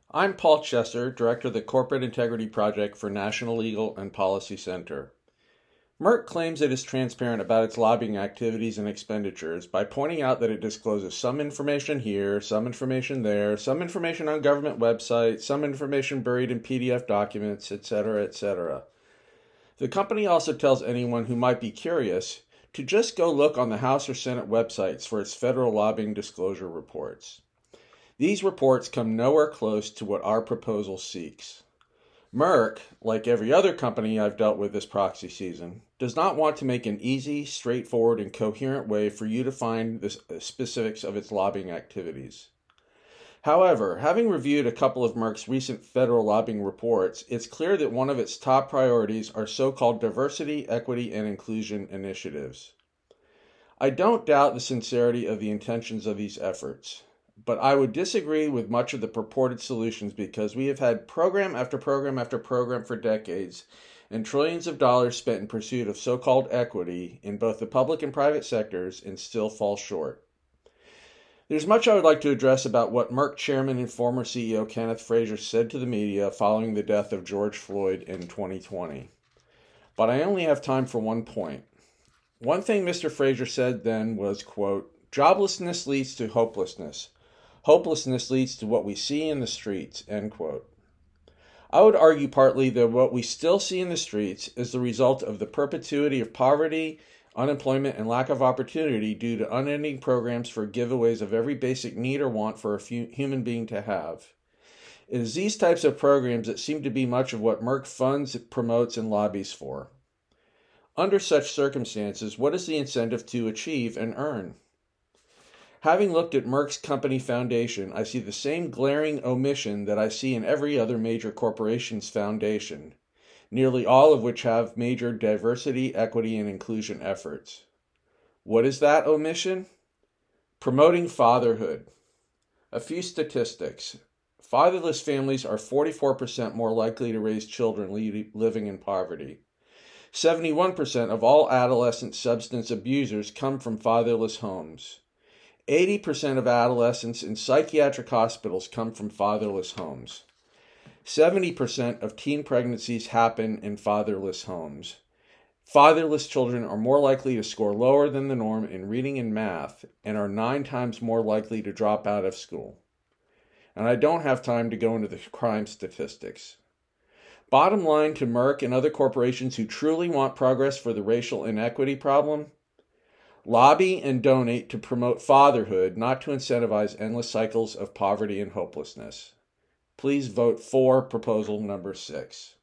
I'm Paul Chesser, Director of the Corporate Integrity Project for National Legal and Policy Center. Merck claims it is transparent about its lobbying activities and expenditures by pointing out that it discloses some information here, some information there, some information on government websites, some information buried in PDF documents, etc., etc. The company also tells anyone who might be curious to just go look on the House or Senate websites for its federal lobbying disclosure reports. These reports come nowhere close to what our proposal seeks. Merck, like every other company I've dealt with this proxy season, does not want to make an easy, straightforward, and coherent way for you to find the specifics of its lobbying activities. However, having reviewed a couple of Merck's recent federal lobbying reports, it's clear that one of its top priorities are so-called diversity, equity, and inclusion initiatives. I don't doubt the sincerity of the intentions of these efforts, but I would disagree with much of the purported solutions because we have had program after program after program for decades and trillions of dollars spent in pursuit of so-called equity in both the public and private sectors and still fall short. There's much I would like to address about what Merck chairman and former CEO Kenneth Frazier said to the media following the death of George Floyd in 2020. But I only have time for one point. One thing Mr. Frazier said then was, quote, "Joblessness leads to hopelessness. Hopelessness leads to what we see in the streets," end quote. I would argue partly that what we still see in the streets is the result of the perpetuity of poverty, unemployment, and lack of opportunity due to unending programs for giveaways of every basic need or want for a human being to have. It is these types of programs that seem to be much of what Merck funds, promotes, and lobbies for. Under such circumstances, what is the incentive to achieve and earn? Having looked at Merck's company foundation, I see the same glaring omission that I see in every other major corporation's foundation, nearly all of which have major diversity, equity, and inclusion efforts. What is that omission? Promoting fatherhood. A few statistics. Fatherless families are 44% more likely to raise children living in poverty. 71% of all adolescent substance abusers come from fatherless homes. 80% of adolescents in psychiatric hospitals come from fatherless homes. 70% of teen pregnancies happen in fatherless homes. Fatherless children are more likely to score lower than the norm in reading and math and are 9 times more likely to drop out of school. And I don't have time to go into the crime statistics. Bottom line to Merck and other corporations who truly want progress for the racial inequity problem: lobby and donate to promote fatherhood, not to incentivize endless cycles of poverty and hopelessness. Please vote for proposal number 6.